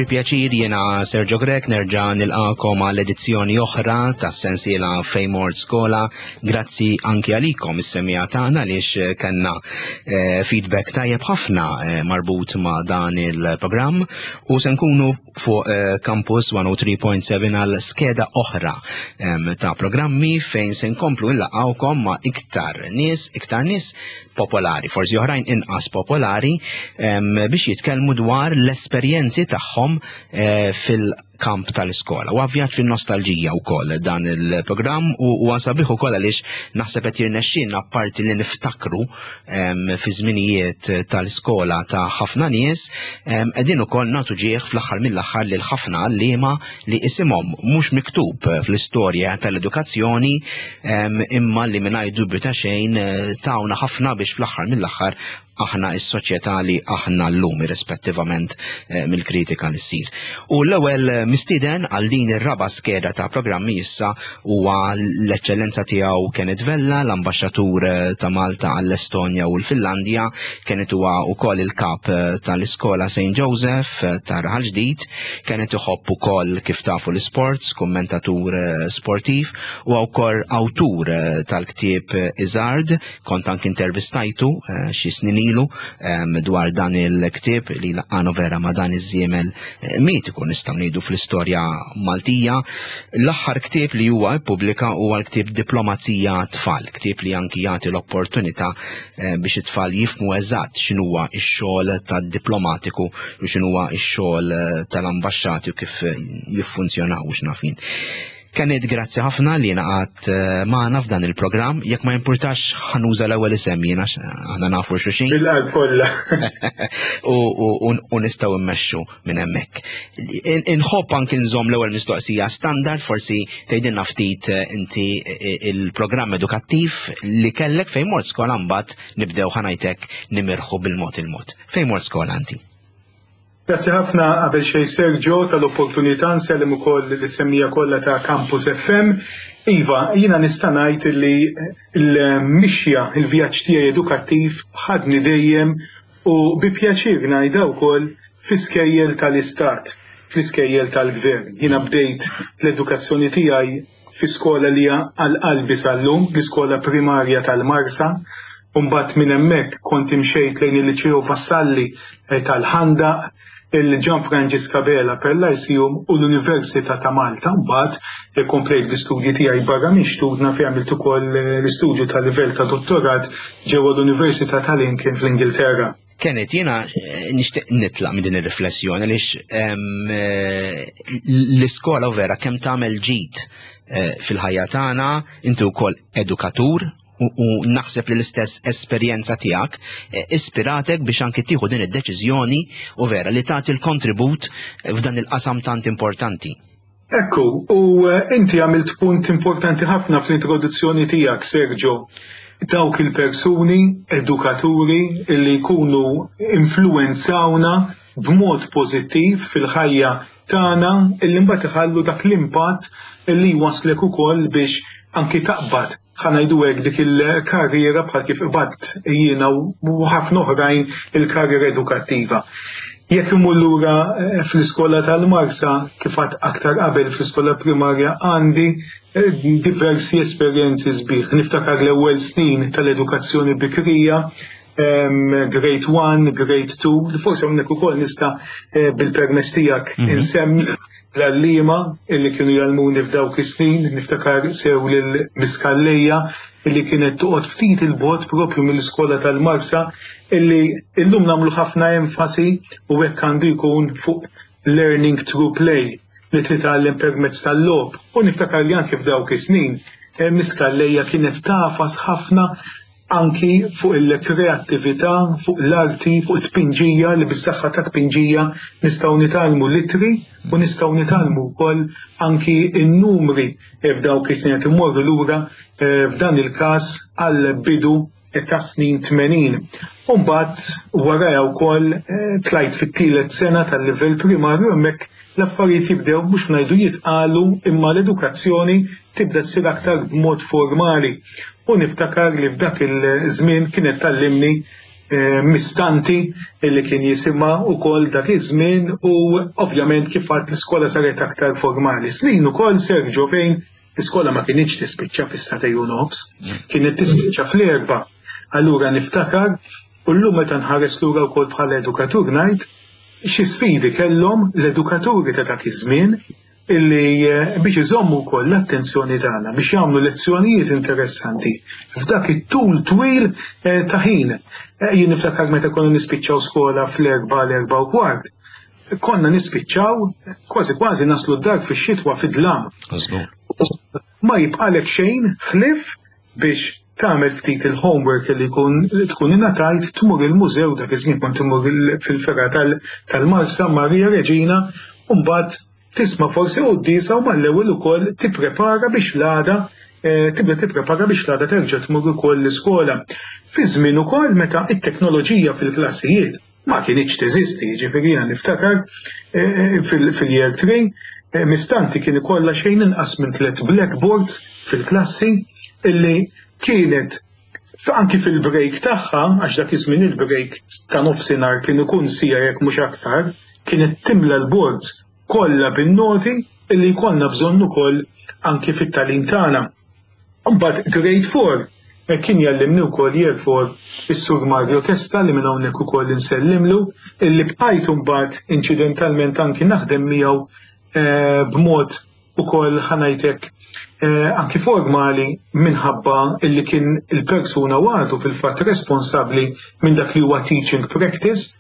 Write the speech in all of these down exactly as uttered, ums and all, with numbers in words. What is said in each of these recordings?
pjaċir jiena Sergio Grek nerġa' nilqakom għal edizzjoni oħra tas-sensiela Fejn Mort Skola. Grazzi anki għalikom is-semmija tagħna għaliex kellna eh, feedback tajjeb ħafna eh, marbut ma' dan il-programm u se nkunu fuq eh, Campus one oh three point seven għal skeda oħra eh, ta' programmi fejn se nkomplu nlaqgħukom ma' iktar nies, iktar nies popolari, forsi oħrajn inqas popolari eh, biex jitkellmu dwar l-esperjenzi tagħhom eh, fil-kamp tal-iskola. U għavjat fil-nostalġija wkoll dan il-programm u, u għasabiħu ukoll għaliex naħseb qed jirnexxinna apparti li niftakru em, fi żminijiet tal-iskola ta' ħafna nies, qegħdin ukoll nagħtu ġieħ fl-aħħar mill-aħħar lil ħafna għalliema li isimhom mhux miktub fl-istorja tal-edukazzjoni em, imma li mingħajr dubju ta' xejn tawna ħafna biex fl-aħħar mill-aħħar aħna is-soċjetà li aħna llum rispettivament eh, mill-kritika li ssir. U l-ewwel mistieden għal din ir-raba skeda ta' programmi issa huwa l-eċċellenza tiegħu Kenneth Vella, l-ambaxxatur ta' Malta għall-Estonja u l-Finlandja, Kenneth huwa wkoll il-kap tal-iskola Saint Joseph ta' Raħal Ġdid, Kenneth iħobb ukoll kif tafu l-isports, kummentatur sportiv u wkoll awtur tal-ktieb Iżard, kont anke intervistajtu eh, xi snin Um, dwar dan il-ktib li laqanu vera ma dan iż-żiemel mitiku nistgħu ngħidu fl-istorja Maltija. L-aħħar ktib li huwa ppubblika huwa l-ktib Diplomazija tfal, ktib li anki jagħti l-opportunità eh, biex it-tfal jifhmu eżatt x'inhuwa x-xogħol tad-diplomatiku u x'inhuwa x-xogħol tal-ambaxxati u kif jiffunzjonaw u x'nafin. Kenneth, grazzi ħafna li naqat maħna f'dan il-programm. Jekk ma jimpurtax ħanuża l-ewwel isem jiena aħna nafu xulxin. Bil-qalb kollha. U nistgħu immexxu minn hemmhekk. Inħobb anke nżomm l-ewwel mistoqsija standard, forsi tgħidilna ftit inti il-programm edukattiv li kellek Fejn Mort Skola mbagħad nibdew ħanajtek nimirħu bil-mod il-mod. Fejn Mort Skola inti? Grazzi ħafna qabel xejn Sergio tal-opportunità nsellem ukoll l-semmija kollha ta' Campus F M. Iva, jiena nista' ngħid li l-mixja il-vjaġġ tiegħi edukattiv ħadni dejjem u bi pjaċir ngħidha wkoll fl-iskejjel tal-Istat, fl-iskejjel tal-Gvern. Jiena bdejt l-edukazzjoni tiegħi fi skola li hija għal qalbi sal-lum, l-iskola primarja tal-Marsa. U mbagħad minn hemmhekk kont imxejt lejn il-Liċeo Vassalli tal-Ħandaq, il-Gian Franġiska Bela per l-Arsium u l-Università ta' Malta. Mbagħad komplejt l-istudji tiegħi barra minn Studna fejn għamilt ukoll l-istudju tal-livell ta' dottorat ġewwa l-Università ta' Lincoln fl-Ingilterra. Kenneth, jiena nixtieq nitlaq minn din ir-riflessjoni għaliex l-iskola vera kemm tagħmel ġid fil-ħajja tagħna, inti wkoll edukatur, u naħseb li l-istess esperjenza tiegħek ispiratek biex anke tieħu din id-deċiżjoni u vera li tagħti l-kontribut f'dan il-qasam tant importanti. Ekku, u inti għamilt punt importanti ħafna fl-introduzzjoni tiegħek, Sergio. Dawk il-persuni, edukaturi li jkunu influenzawna b'mod pożittiv fil-ħajja tagħna illi mbagħad iħallu dak l-impatt illi waslek ukoll biex anki taqbad ħanajdu hekk dik il-karriera bħal kif ibadt jiena u ħafna oħrajn il-karriera edukattiva. Jekk imur lura fl-iskola tal-Marsa kif għadt aktar qabel fl-iskola primarja għandi diversi esperjenzi sbieħ. Niftakar l-ewwel snin tal-edukazzjoni bikrija, grade one, grade two, li forsi hawnhekk ukoll nista' bil-permess tiegħek insemmi l-għallima illi kienu jgħalmuni f'dawk is-snin, niftakar sew lill-Miskallejja illi kienet toqgħod ftit il-bogħod propju mill-iskola tal-Marsa illi illum nagħmlu ħafna enfasi u hekk għandu jkun fuq learning through play li titgħallem permezz tal-logħob. U niftakar li anke f'dawk is-snin Miskallejja kienet tafas ħafna anki fuq il-kreattività, fuq l-arti, fuq it-tpinġija li bis-saħħa ta' tpinġija nistgħu nitalmu litri u nistgħu nitalmu wkoll anki n-numri f'dawk is-snin qed immorru lura f'dan il-każ għal bidu ta' snin tmenin. U mbagħad warajja wkoll tlajt fit-tielet sena tal-livell primarju hemmhekk l-affarijiet jibdew mhux ngħidu jitqalu imma l-edukazzjoni tibda ssir aktar b'mod formali. U niftakar li f'dak il-żmien kienet tallimni mistanti illi kien jisimha wkoll dak iż-żmien u ovvjament kif għadt l-iskola saret aktar formali. Snin ukoll Sergio fejn l-iskola ma kienx tispiċċa fis-satej u nofs, kienet tispiċċa fl-erba'. Allura niftakar u llum meta nħares lura wkoll bħala edukatur ngħid xi sfidi kellhom l-edukaturi ta' dak iż-żmien illi biex iżommu wkoll l-attenzjoni tagħna biex jagħmlu lezzjonijiet interessanti f'dak it-tul twil ta' ħin. Jien niftakar meta konna nispiċċaw skola fl-erba' l-erba' u kwart, konna nispiċċaw kważi kważi naslu d-dar fix-xitwa fid-dlam. Ma jibqalek xejn ħlif biex tagħmel ftit il-homework li jkun tkun ingħatajt tmur il-mużew dak iż-żmien kont imur fil-ferra tal-Marsa Marija Reġina u mbagħad tisma' forsi qudiesa u mal-ewwel ukoll tipprepara biex l-għada tibda tipprepara biex l-għada terġa' tmur ukoll l-iskola. Fi żmien ukoll meta t-teknoloġija fil-klassijiet ma kienx teżisti, ġifieri jiena niftakar fil-year three mistanti kien ikollha xejn inqas minn tliet blackboards fil-klassi illi kienet anki fil-break tagħha, għax dak iż-żmien il-break ta' nofsinhar kien ikun sija jekk mhux aktar, kienet timla l-boards kollha bin-noti illi jkollna bżonn ukoll anki fit-tagħlim tagħna. Imbagħad grade four kien jallimni wkoll year four is-Sur Mario Testa li minn hawnhekk ukoll insellimlu illi bqajt imbagħad inċidentalment anki naħdem miegħu b'mod ukoll ħanajtek anki formali minħabba illi kien il-persuna għadu fil-fatt responsabbli minn dak li huwa teaching practice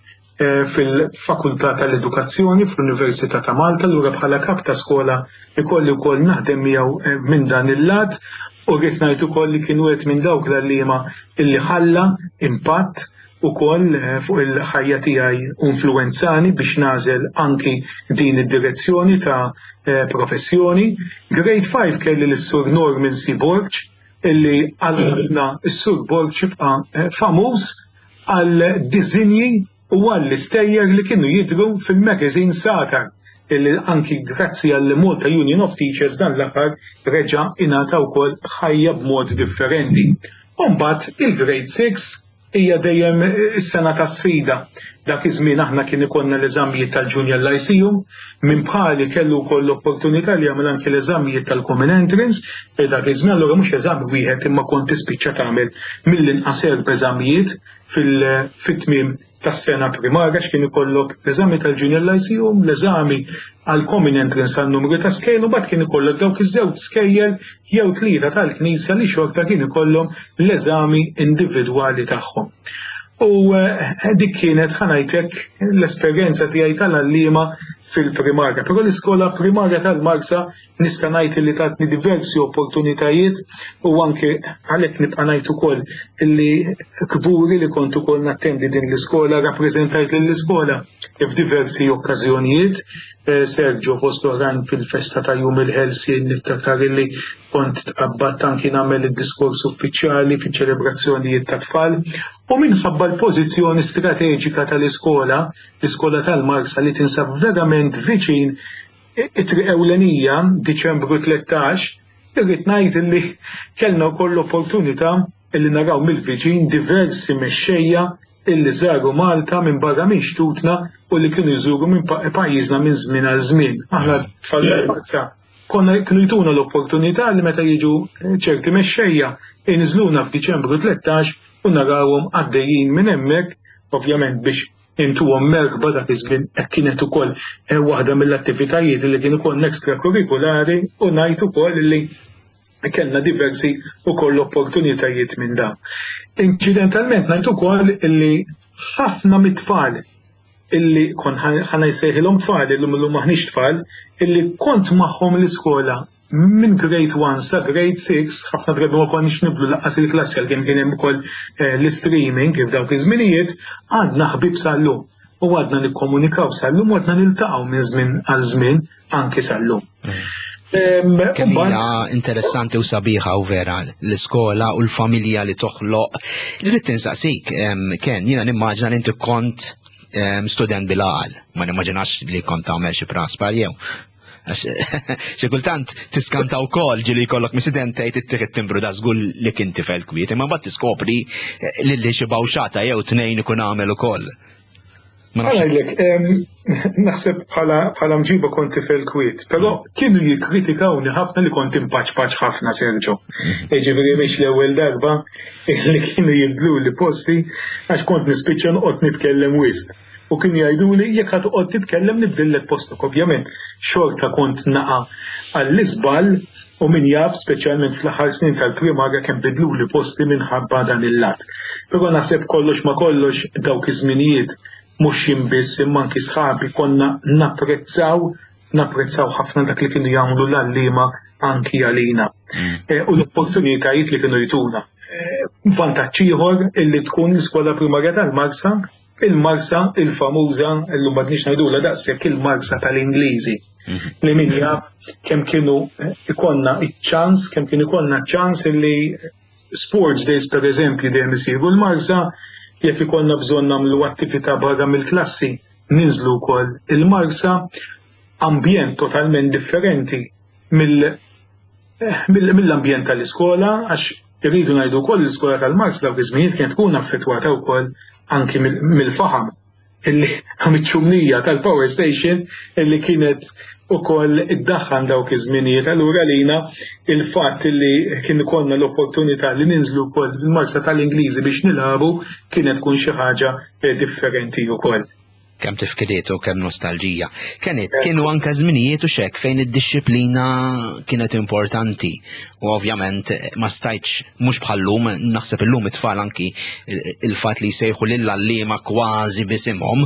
fil-Fakultà tal-Edukazzjoni fl-Università ta' Malta, allura bħala kap ta' skola ikolli wkoll naħdem miegħu minn dan il-lat u rrid ngħid ukoll li kien wieħed minn dawk l-għalliema illi ħalla impatt ukoll fuq il-ħajja tiegħi influenzani biex nażel anki din id-direzzjoni ta' professjoni. Grade five kelli l-Sur Norman C. Borg illi għalna s-Sur Borg jibqa' famuż għal diżinji u għall-istejjer li kienu jidhru fil-magazine Satar illi anki grazzi għall Malta Union of Teachers dan l-aħħar reġa' ingħata wkoll ħajja b'mod differenti. U mbagħad il-grade six hija dejjem is-sena ta' sfida. Dak iż-żmien aħna kien ikollna l-eżamijiet tal-Junior Lyceum, minn bħali kellu wkoll l-opportunità li jagħmel anke l-eżamijiet tal-Common Entrance, e dak iż-żmien allura mhux eżami wieħed imma kont tispiċċa tagħmel mill-inqas erba' eżamijiet fit-tmiem tas-sena primarja x'kien ikollok l-eżami tal-Junior Lyceum, l-eżami għall-Common Entrance għan-numru ta' skejl u mbagħad kien ikollok dawk iż-żewġ skejjel jew tlieta tal-Knisja li xorta kien ikollhom l-eżami individwali tagħhom. U dik kienet ħanajtek l-esperjenza tiegħi tal-għalliema fil-primarja. Però l-iskola primarja tal-Marsa nista' ngħid li tatni diversi opportunitajiet u anke għalhekk nibqa' ngħid ukoll illi kburi li kont ukoll nattendi din l-iskola, rappreżentajt lill-iskola f'diversi okkażjonijiet. Sergio post oħrajn fil-festa ta' Jum il-Ħelsien niftakar illi kont tqabbadt anki nagħmel id-diskors uffiċjali fiċ-ċelebrazzjonijiet ta' tfal u minħabba l-pożizzjoni strateġika tal-iskola, l-iskola tal-Marsa li tinsab verament viċin it-triq ewlenija Diċembru tlettax, irrid ngħid illi kellna wkoll l-opportunità illi naraw mill-viċin diversi mexxejja illi żaru Malta minn barra minn xtutna u li kienu jżuru minn pajjiżna minn żmien għal żmien. Aħna tfal-Marsa konna kienu jtuna l-opportunità li meta jiġu ċerti mexxejja inżluna f'Diċembru tlettax u narawhom għaddejjin minn hemmhekk, ovvjament biex intuhom merħba dak iż-żmien hekk kienet ukoll waħda mill-attivitajiet li kienu jkun ekstrakurrikulari u ngħid ukoll li kellna diversi ukoll opportunitajiet minn dan. Inċidentalment ngħid ukoll illi ħafna mit-tfal illi kon ħana jsejħilhom tfal illum illum maħniex tfal illi kont magħhom l-iskola minn grade one sa grade six ħafna drabi ma konniex nibdu laqqas il-klassi għalkemm kien hemm ukoll l-streaming kif dawk iż-żminijiet għadna ħbib sal-lum u għadna nikkomunikaw sal-lum u għadna niltaqgħu minn żmien għal żmien anke sal-lum. Kemmija interessanti u sabiħa u vera l-iskola u l-familja li toħloq. Li rrid tinsaqsik, Ken, jiena nimmaġina li inti kont student bil-għaqal, ma nimmaġinax li kont tagħmel xi praspar jew. Xi kultant tiskanta wkoll ġieli jkollok misident tgħid ittieħed timbru da żgur li kien tifel kwiet, imma mbagħad tiskopri lilli xi bawxata jew tnejn ikun għamel ukoll. Għalek, naħseb bħala mġiba kont tifel kwiet, però kienu jikkritikawni ħafna li kont impaċpaċ ħafna Serġo. Ġifieri mhix l-ewwel darba li kienu jibdlu li posti għax kont nispiċċa noqgħod nitkellem wisq. U kien jgħiduli jekk ħad toqgħod titkellem nibdillek postok. Ovvjament xorta kont naqa' għall-isbal u min jaf speċjalment fl-aħħar snin tal-primarja kemm bidlu li posti minħabba dan il-lat. Però naħseb kollox ma kollox dawk iż-żminijiet mhux jinbiss imma anki sħabi konna napprezzaw napprezzaw ħafna dak li kienu jagħmlu l-għalliema anki għalina. U l-opportunitajiet li kienu jtuna. Vantaġġ ieħor illi tkun l-iskola primarja tal-Marsa, il-Marsa il-famuża illum m'għadniex ngħidulha daqshekk il-Marsa tal-Ingliżi. Li min jaf kemm kienu ikollna iċ-ċans, kemm kien ikollna ċans illi sports days pereżempju dejjem isiru l-Marsa jekk ikollna bżonn nagħmlu attività barra mill-klassi, ninżlu wkoll il-Marsa ambjent totalment differenti mill-ambjent tal-iskola għax irridu ngħidu wkoll l-iskola tal-Marsa dawk iż-żminijiet kienet tkun affettwata wkoll anki mill-faħam illi ħamiċ-ċumnija tal-power station illi kienet ukoll iddaħħal dawk iż-żminijiet. Allura lina il-fatt li kien ikollna l-opportunità li ninżlu wkoll il-Marsa tal-Ingliżi biex nilagħbu kienet tkun xi ħaġa differenti wkoll. Kemm tifkiriet u kemm nostalġija. Kienet kienu anke żminijiet u xekk fejn id-disciplina kienet importanti u ovvjament ma stajtx mhux bħallum naħseb illum it-tfal anki il-fatt li jsejħu lill-għalliema kważi bisimhom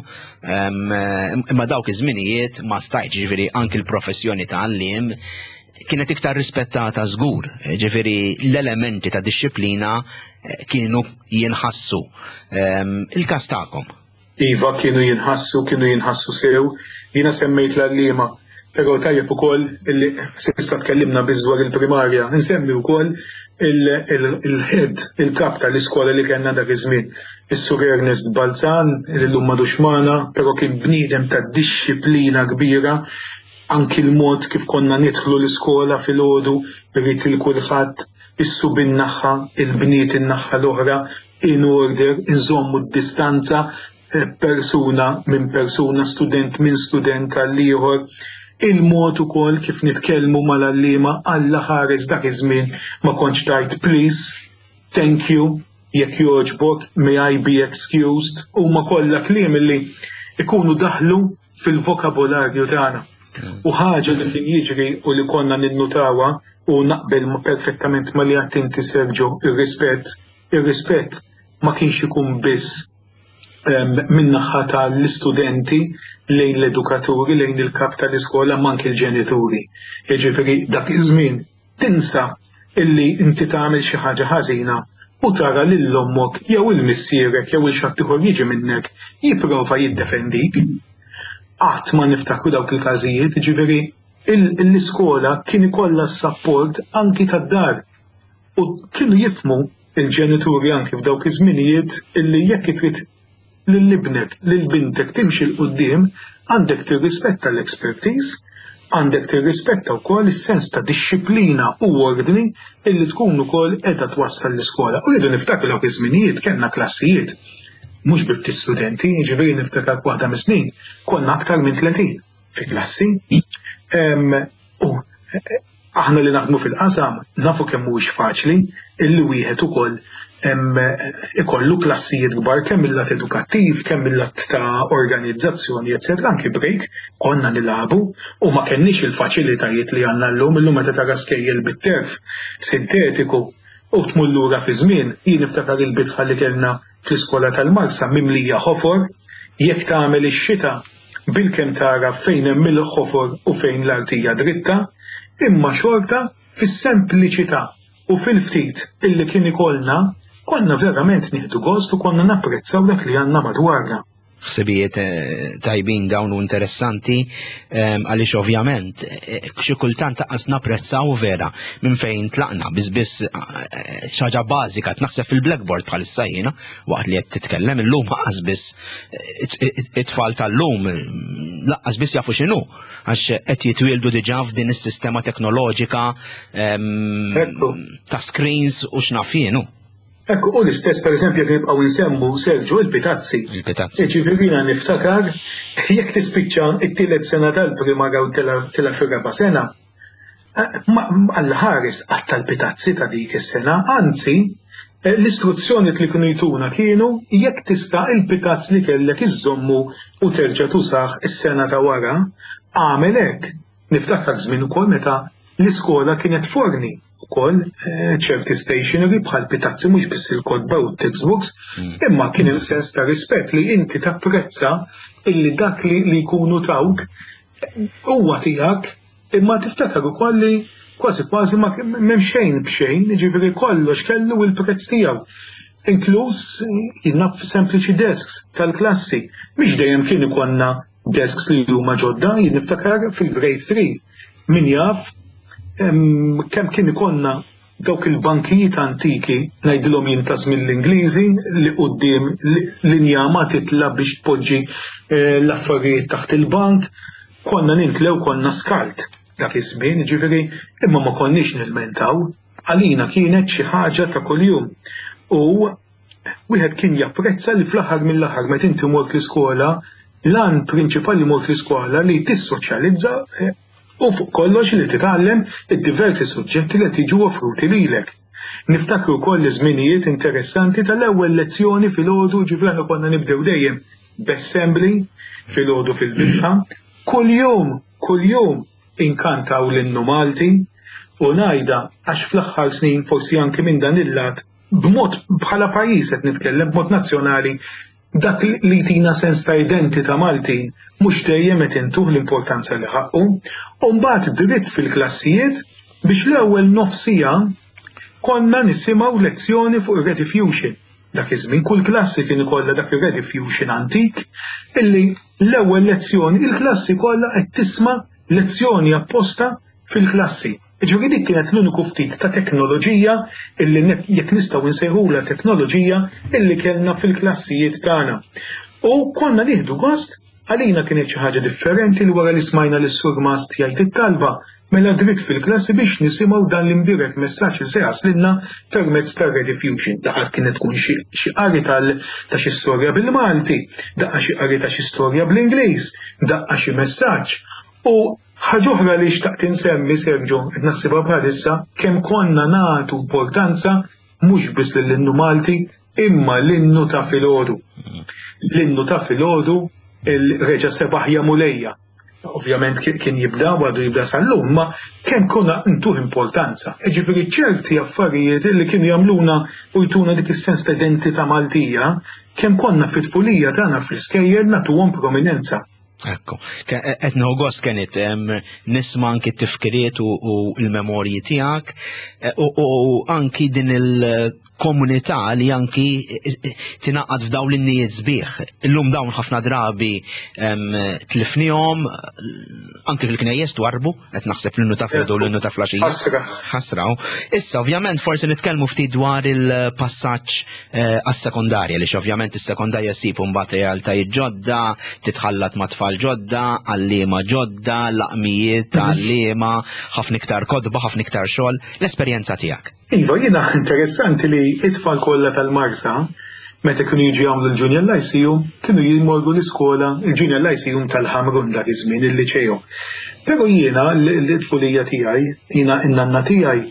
imma dawk iż-żminijiet ma stajtx ġifieri anki l-professjoni ta' għalliem kienet iktar rispettata żgur, ġifieri l-elementi ta' disciplina kienu jinħassu. Il-każ tagħkom. Iva kienu jinħassu, kienu jinħassu sew, jiena semmejt l-għalliema, però tajjeb ukoll illi s'issa tkellimna biss dwar il-primarja, nsemmi wkoll il-head, il-kap tal-iskola li kellna dak iż-żmien, is-Sur Ernest Balzan, li llum m'għadux magħna, però kien bniedem ta' dixxilpina kbira, anki l-mod kif konna nidħlu l-iskola filgħodu, irrid il kulħadd issu bin-naħa, il-bniet in-naħa l-oħra, in order, inżommu d-distanza persuna minn persuna, student minn student għall-ieħor, il-mod ukoll kif nitkellmu mal-għalliema Alla ħares dak iż-żmien ma kontx tajt please, thank you, jekk jogħġbok, may I be excused, huma kollha kliem illi ikunu daħlu fil-vokabolarju tagħna. U ħaġa li kien jiġri u li konna ninnutawha u naqbel perfettament ma li għadt inti Serġo, ir-rispett, ir-rispett ma kienx ikun biss min-naħa tal-istudenti lejn l-edukaturi, lejn il-kap tal-iskola manki l-ġenituri. Jiġifieri dak iż-żmien tinsa illi inti tagħmel xi ħaġa ħażina u tara lil ommok jew il-missierek jew il-xatt ieħor jiġi minnek jipprova jiddefendik. Qatt ma niftakru dawk il-każijiet, jiġifieri l-iskola kien ikollha s-sapport anki tad-dar u kienu jifhmu il-ġenituri anki f'dawk iż-żminijiet illi jekk trid lill-ibnek, lill-bintek timxi l-qudiem, għandek tirrispetta l-expertise, għandek tirrispetta wkoll is-sens ta' dixxilpina u ordni illi tkun ukoll qiegħda twassal l-iskola. U rridu niftakru dawk iż-żminijiet kellna klassijiet mhux bi ftit studenti, jiġifieri niftakar waħda mis-snin konna aktar minn tletin fi klassi. U aħna li naħdmu fil-qasam nafu kemm mhuwiex faċli illi wieħed ukoll ikollu klassijiet kbar kemm mill-lat edukattiv, kemm mill-lat ta' organizzazzjoni, eċetera. Anki break konna nilagħbu u ma kenniex il-faċilitajiet li għandna llum, illum meta tara skejjel bit-terf sintetiku u tmur lura fi żmien, jien niftakar il-bitħa li kellna fl-iskola tal-Marsa mimlija ħofor, jekk tagħmel ix-xita bil-kemm tara fejn hemm il-ħofor u fejn l-artija dritta, imma xorta fis-sempliċità u fil-ftit illi kien ikollna konna verament nieħdu gost u konna napprezzaw dak li għandna madwarna. ħsibijiet tajbin dawn u interessanti għaliex ovvjament xi kultant taqqas napprezzaw vera minn fejn tlaqna biss xi ħaġa bażika naħseb fil-blackboard bħalissa jiena waqt li qed titkellem illum ħaqqas biss it-tfal tal-lum laqqas biss jafu x'inhu għax qed jitwieldu diġà f'din is-sistema teknoloġika ta' screens u x'naf jienu. Ekku, u l-istess per eżempju jekk nibqgħu nsemmu Serġu il-pitazzi. Il-pitazzi. Ġifieri niftakar jekk tispiċċa t-tielet sena tal-primarja u tela fir-raba' sena, Alla ħares qatt tal-pitazzi ta' dik is-sena, anzi l-istruzzjoni li kienu jtuna kienu jekk tista' il-pitazz li kellek iżommu u terġa' tużah is-sena ta' wara, għamel hekk. Niftakar żmien ukoll meta l-iskola kienet forni ukoll ċerti stationery bħal pitazzi mhux biss il-kodba u t-textbooks, imma kien hemm sens ta' rispett li inti tapprezza illi dak li jkunu tawk huwa tiegħek, imma tiftakar ukoll li kważi kważi ma m'hemm xejn b'xejn, jiġifieri kollox kellu il-prezz tiegħu. Inkluż jinnab sempliċi desks tal-klassi, mhix dejjem kien ikollna desks li huma ġodda, jien niftakar fil-grade three min jaf kemm kien ikollna dawk il-bankijiet antiki ngħidilhom jintas mill-Ingliżi li quddiem linja ma titla biex tpoġġi l-affarijiet taħt il-bank, konna nintlew konna skalt dak iż-żmien, ġifieri imma ma konniex nilmentaw, għalina kienet xi ħaġa ta' kuljum. U wieħed kien japprezza li fl-aħħar mill-aħħar meta inti mort l-iskola, l-għan prinċipali mort l-iskola li tissoċjalizza u fuq kollox li titgħallem id-diversi suġġetti li tiġu offruti lilek. Niftakru wkoll żminijiet interessanti tal-ewwel lezzjoni filgħodu, ġifieri konna nibdew dejjem b'assembly filgħodu fil-bitħa, kuljum, kuljum inkantaw l-innu Malti u ngħidha għax fl-aħħar snin forsi anke minn dan il-lat b'mod bħala pajjiż qed nitkellem b'mod nazzjonali dak li tina sens ta' identità Maltin mhux dejjem qed intuh l-importanza li ħaqqu, u mbagħad dritt fil-klassijiet biex l-ewwel nofsija konna nisimgħu lezzjoni fuq ir-Rediffusion. Dak iż-żmien kull klassi kien ikollha dak ir-Rediffusion antik, illi l-ewwel lezzjoni il-klassi kollha qed tisma' lezzjoni apposta fil-klassi. Ġifieri dik kienet l-uniku ftit ta' teknoloġija illi jekk nistgħu nsejħula teknoloġija illi kellna fil-klassijiet tagħna. U konna nieħdu gost għalina kienet xi ħaġa differenti li wara li smajna lis sur Mast jgħid it-talba mela dritt fil-klassi biex nisimgħu dan l-imbirek messaġġ li se jaslilna permezz tar-Rediffusion. Daqqa kienet tkun xi qari ta' xi storja bil-Malti, daqqa xi qari ta' xi storja bl-Ingliż, daqqa xi messaġġ. U ħaġa oħra li xtaqt insemmi Serġu qed naħsibha bħalissa kemm konna nagħtu importanza mhux biss lill-innu Malti imma l-innu ta' filgħodu. L-innu ta' filgħodu il-reġa' sebaħ ja mulejja. Ovvjament kien jibda għadu jibda sal-lum, ma kemm konna ntuh importanza. Ġifieri ċerti affarijiet li kienu jagħmluna u jtuna dik is-sens ta' identità Maltija, kemm konna fit-tfulija tagħna fl-iskejjel nagħtuhom prominenza. Ekku, qed nieħu gost kienet nisma' anki t-tifkiriet u l-memorji tiegħek u anki din il-komunità li anki tingħaqad f'dawn l-innijiet sbieħ. Illum dawn ħafna drabi tlifnihom anke fil-knejjes dwarbu, qed naħseb l-innu ta' filgħodu u l-innu ta' flaxija. Ħasraw. Issa ovvjament forsi nitkellmu ftit dwar il-passaġġ għas-sekondarja li ovvjament is-sekondarja ssib mbagħad realtajiet ġodda, titħallat ma' tfal ġodda, għalliema ġodda, laqmijiet għalliema, ħafna iktar kodba, ħafna iktar xogħol, l-esperjenza tiegħek. Iva, jiena interessanti li it-tfal kollha tal-Marsa meta kienu jiġu jagħmlu l-Junior Lyceum kienu jmorru l-iskola il-Junior Lyceum tal-Ħamrun dak iż-żmien il-liċeju. Però jiena l-tfulija tiegħi, jiena n-nanna tiegħi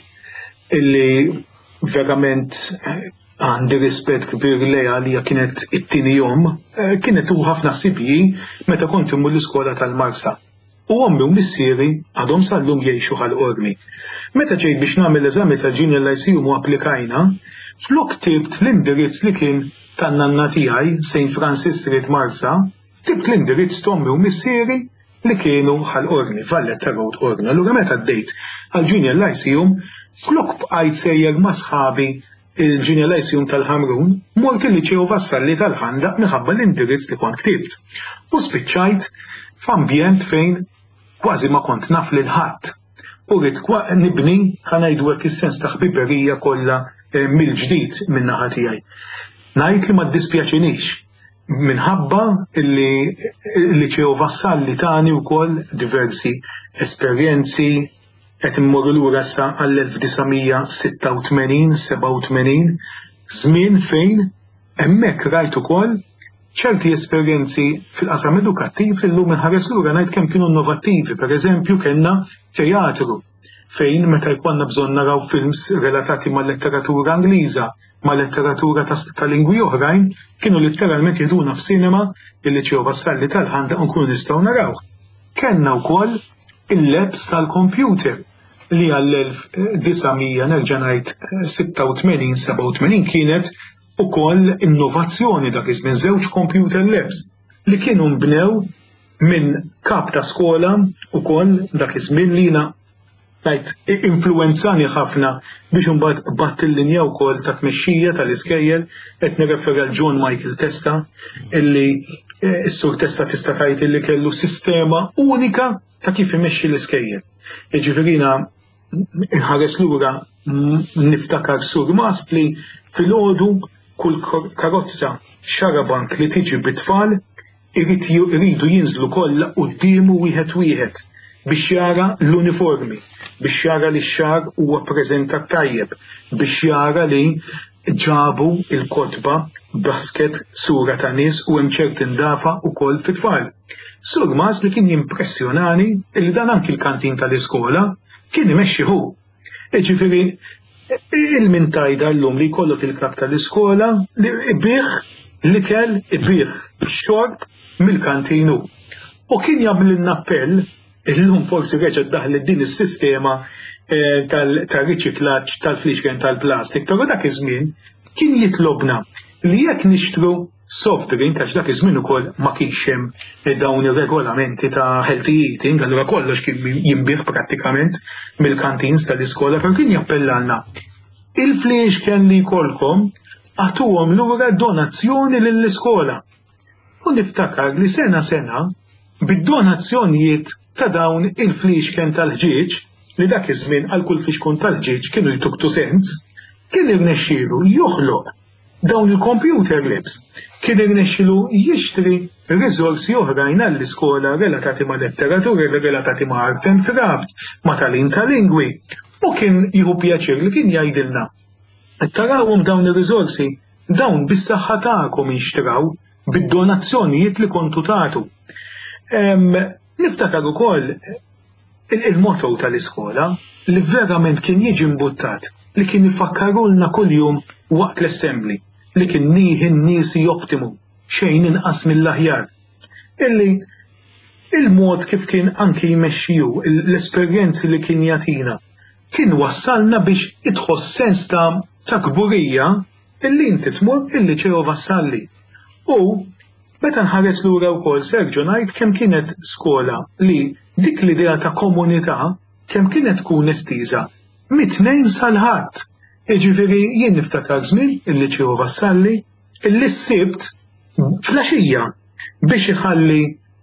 illi verament għandi rispett kbir lejha li kienet it-tieni jum, kienet hu ħafna ħsibji meta kont immur l-iskola tal-Marsa. U ommi u missieri għadhom sal-lum jgħixu ħal-qormi. Meta ġejt biex nagħmel eżami tal-Junior Lyceum u applikajna, flok tibt l-indirizz li kien tan-nanna tiegħi Saint Francis Street Marsa, tibt l-indirizz tommi u missieri li kienu ħal-qormi, Valletta Road Qormi. Allura meta ddejt għal-Junior Lyceum, flok bqajt sejjer ma' sħabi il-Ġinjalaisjum tal-Ħamrun, mort il-Liċew Vassalli tal-Ħandaq minħabba l-indirizz li kont ktibt. U spiċċajt f'ambjent fejn kważi ma kont naf lil ħadd. U rrid nibni ħanajdu hekk is-sens ta' ħbiberija kollha mill-ġdid min-naħa tiegħi. Ngħid li ma ddispjaċinix minħabba li l-Liċew Vassalli tani wkoll diversi esperjenzi qed immorru lura sa għall-elf-tisa' tmania seba' u tmenin, żmien fejn hemmhekk rajt ukoll ċerti esperjenzi fil-qasam edukattiv li llum inħares lura ngħid kemm kienu innovattivi. Pereżempju kellna teatru fejn meta jkollna bżonn naraw films relatati mal-letteratura Angliża, mal-letteratura ta' lingwi oħrajn, kienu letteralment jiduna f'sinema il-Liċew Vassalli tal-Ħandaq nkunu nistgħu naraw. Kellna wkoll il-labs tal-computer li għall-elf-tisa' nerġa' ngħid sitta' u tmenin seba' u tmenin kienet ukoll innovazzjoni dak iż-żmien żewġ computer labs li kienu mbnew minn kap ta' skola ukoll dak iż-żmien li jiena ngħid influenzani ħafna biex imbagħad batt il-linja wkoll ta' tmexxija tal-iskejjel qed nirreferi għal John Michael Testa illi s-sur Testa tista' tgħid illi kellu sistema unika ta' kif imexxi l-iskejjel. Jiġifieri inħares lura niftakar sur Mast li filgħodu kull karozza xarabank li tiġi bit-tfal iridu jinżlu kollha qudiemu wieħed wieħed biex jara l-uniformi, biex jara li x-xahar huwa ppreżentat tajjeb, biex jara li ġabu il-kotba basket sura ta' nies u hemm ċerti ndafa wkoll fit-tfal. Sur Mas li kien jimpressjonani li dan anki l-kantin tal-iskola kien imexxi hu. Jiġifieri il-mintajda llum li jkollok il-kap tal-iskola li ibih l-ikel ibih ix-xorb mill-kantinu. U kien jagħmel appell illum forsi reġa' ddaħlet din is-sistema tal-riċiklaġġ tal-fliexken tal-plastik, però dak iż-żmien kien jitlobna li jekk nixtru soft drink għax dak iż-żmien ukoll ma kienx hemm dawn ir-regolamenti ta' healthy eating, allura kollox kien jinbih prattikament mill-kantins tal-iskola, però kien jappellalna il-fliexken li jkollkom għatuhom lura donazzjoni lill-iskola. U niftakar li sena sena bid-donazzjonijiet ta' dawn il-fliexken tal-ħġieġ li dak iż-żmien għal kull fliexkun tal-ħġieġ kienu jtuktu sens, kien irnexxielu joħloq dawn il-computer labs, kien irnexxielu jixtri riżorsi oħrajn għall-iskola relatati ma' letteratura, relatati ma' art and craft, ma' talin ta' lingwi, u kien jieħu pjaċir li kien jgħidilna tarawhom dawn ir-riżorsi dawn bis-saħħa tagħkom jinxtraw bid-donazzjonijiet li kontu tagħtu. Niftakar ukoll il-motto tal-iskola li verament kien jiġi mbuttat li kien ifakkarulna kuljum waqt l-assembly li kien nieħi n-niesi optimu xejn inqas mill-aħjar. Illi il-mod kif kien anki jmexxiju l-esperjenzi li kien jagħtina kien wassalna biex idħoss sens ta' ta' kburija illi inti tmur il-Liċew Vassalli. U meta nħares lura wkoll Sergio ngħid kemm kienet skola li dik l-idea ta' komunità kemm kienet tkun estiża mit-tnejn sal-ħadd. Jiġifieri jien niftakar żmien il-Liċew Vassalli illi ssibt flaxija biex iħalli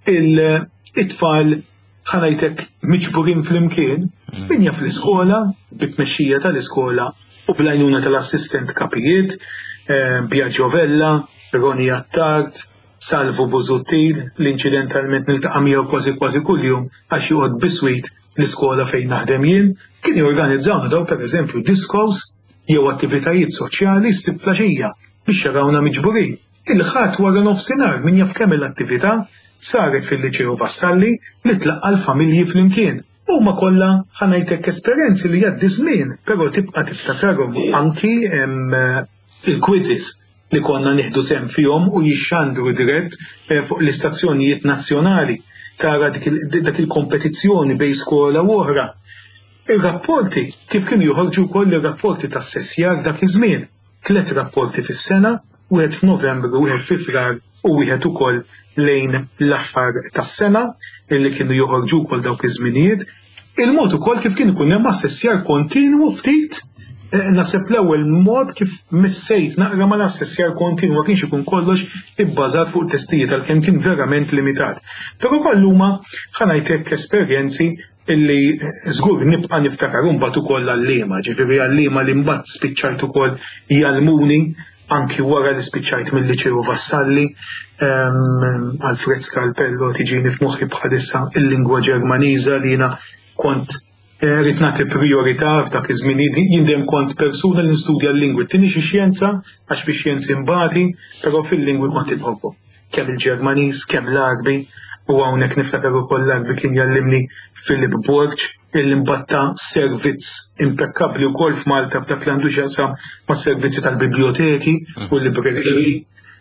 it-tfal ħanajtek miġburin flimkien binja fl-iskola bit-tmexxija tal-iskola u bl-għajnuna tal-assistent kapijiet, Biagio Vella, Roni Attard, Salvo Buzuttil, l-incidentalment niltaqa' miegħu kważi kważi kuljum għax joqgħod biswit l-iskola fejn naħdem jien, kien jorganizzawna daw pereżempju diskos jew attivitajiet soċjali ssib flaxija biex jarawna miġburin. Il-ħadd wara nofsinhar min jaf kemm l-attività saret fil-Liċew Vassalli li tlaqqa l-familji flimkien. Huma kollha ħanajtek esperjenzi li jgħaddi żmien, però tibqa' tiftakarhom anki il-quizzes li konna nieħdu sehem fihom u jixxandru dirett fuq l-istazzjonijiet nazzjonali tara dak il-kompetizzjoni bejn skola u oħra. Ir-rapporti kif kienu joħorġu wkoll ir-rapporti tas-sessjar dak iż-żmien. Tliet rapporti fis-sena, wieħed f'Novembru, wieħed fi Frar u wieħed ukoll lejn l-aħħar tas-sena illi kienu joħorġu wkoll dawk iż-żminijiet. Il-mod ukoll kif kien ikun hemm assessjar kontinwu ftit naħseb l-ewwel mod kif missejt naqra ma l-assessjar kontinwu ma kienx ikun kollox ibbażat fuq testijiet għalkemm kien verament limitat. Però kollu huma ħanajtek esperjenzi illi żgur nibqa' niftakar mbagħad ukoll għall-liema, ġifieri għall-liema li mbagħad spiċċajt ukoll jgħalmuni anki wara li spiċċajt mill-Liċew Vassalli Alfred Scalpello tiġini f'moħħi bħalissa il-lingwa Ġermaniża li jiena kont rrid nagħti priorità f'dak iż-żmien jien kont persuna li nistudja l-lingwi. Tieni xi xjenza għax fi xjenzi mbagħti, però fil-lingwi kont inħobbu. Kemm il-Ġermaniż, kemm l-Arbi, u hawnhekk niftakar ukoll l-Arbi kien jallimni Philip Borg, il-imbatta servizz impeccabbli wkoll f'Malta f'dak li għandu x'jaqsam mas-servizzi tal-biblioteki u l-libreriji.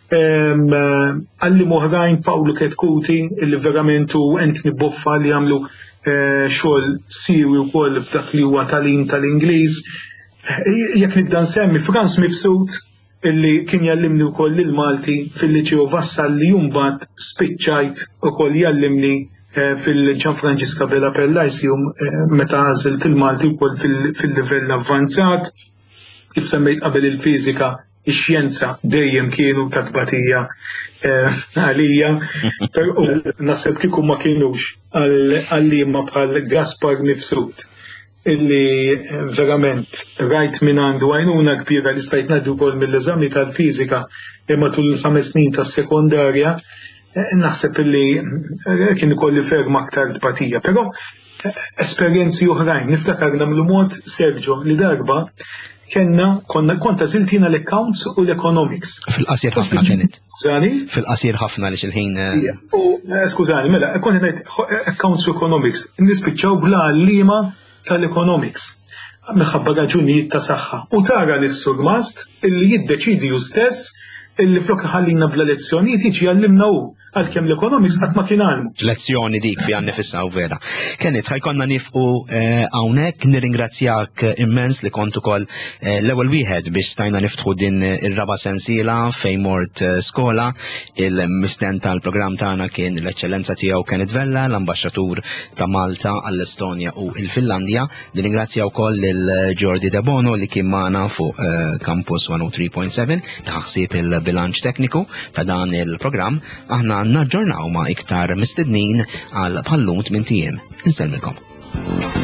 Għalli moħrajn Pawlu Ketkuti, illi verament u Anthony Boffa li għamlu xogħol siwi wkoll f'dak li huwa tal-in tal-Ingliż. Jekk nibda nsemmi Franz Mifsud illi kien jallimni wkoll il-Malti fil-Liċew Vassalli mbagħad spiċċajt ukoll jallimni fil-Gianfrancesca Bella per Lyceum meta għażilt il-Malti wkoll fil-livell avvanzat. Kif semmejt qabel il-fiżika, ix-xjenza dejjem kienu ta' tbatija għalija, però naħseb kieku ma kienux għall-liema bħal Gaspar Mifsud illi verament rajt minn għandu għajnuna kbira li stajt ngħaddi wkoll mill-eżami tal-fiżika matul il-ħames snin tas-sekondarja, naħseb illi kien ikolli ferm aktar tbatija. Però esperjenzi oħrajn niftakar nagħmlu mod Sergio li darba kenna konna konta ziltina l-accounts u l-economics. Fil-qasir ħafna kienet. Skużani? Fil-qasir ħafna li xil-ħin. Skużani, mela, konna ngħid accounts u economics. Nispiċċaw bla għallima tal-economics. Minħabba raġunijiet ta' saħħa. U tara l-Sur Mast illi jiddeċidi ju stess illi flok ħallina bla lezzjonijiet jiġi għallimna hu għalkemm l-economics qatt ma kien għalmu. Lezzjoni dik fi għannifissa u vera. Kienet ħajkonna nifqu hawnhekk nirringrazzjak immens li kont ukoll l-ewwel wieħed biex stajna niftħu din ir-raba sensiela fejn mort skola. Il-misten tal-programm tagħna kien l-eċċellenza tiegħu Kenneth Vella, l-ambaxxatur ta' Malta għall-Estonja u l-Finlandja. Nirringrazzja wkoll lil Jordi De Bono li kien magħna fuq Campus one oh three point seven li ħassib il-bilanċ tekniku ta' dan il-programm. Aħna naġġornaw ma' iktar mistednin għal pallunt minn tiem. Insellmilkom.